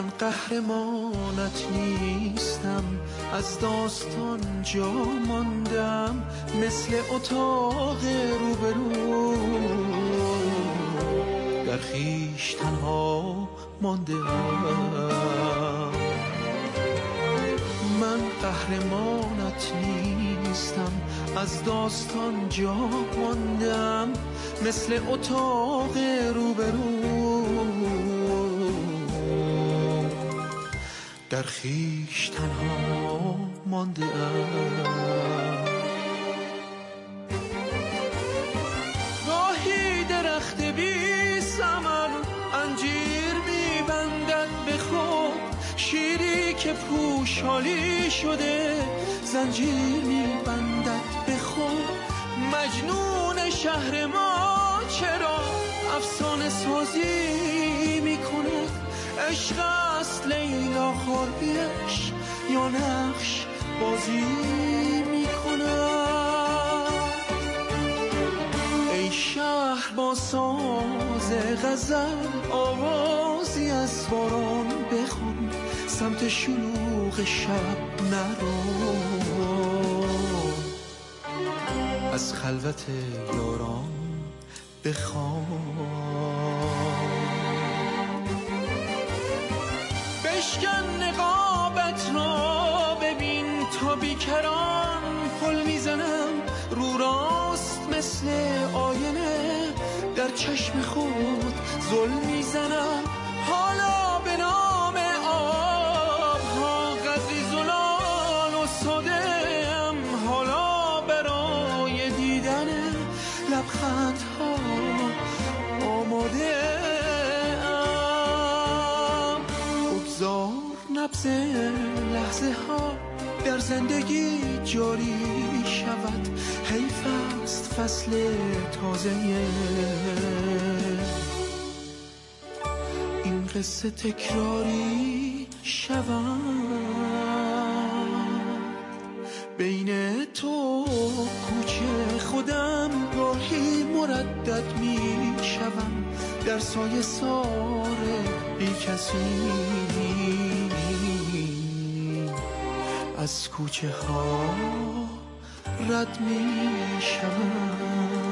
من قهرمانت نیستم، از داستان جا ماندم، مثل اتاق روبرو در خویش تنها مانده ام. من قهرمانت نیستم، از داستان جا ماندم، مثل اتاق روبرو در خویش تنها مانده ام. گاهی درخت بی ثمر انجیر میبندد به خود، شیری که پوشالی شده زنجیر میبندد به خود. مجنون شهر ما چرا افسانه سازی میکند؟ عشق است لیلا خوابیش یا نقش بازی میکند؟ ای شهر با ساز غزل آوازی از باران بخون، سمت شلوغ شب نرو، از خلوت یاران بخوان. بشکن نقابت را ببین تا بیکران پل میزنم، رو راست مثل آینه در چشم خود ظلم میزنم. حالا به نام آبها قدری زلال و سادم، حالا برای دیدن لبخندها آماده ام. بگذار نبض لحظه ها در زندگی جاری شود، حیف است فصل تازه این قصه تکراری شود. بین تو کوچه خودم گاهی مردد می شوم، در سایه سار بی کسی از کوچه ها رد می شوم.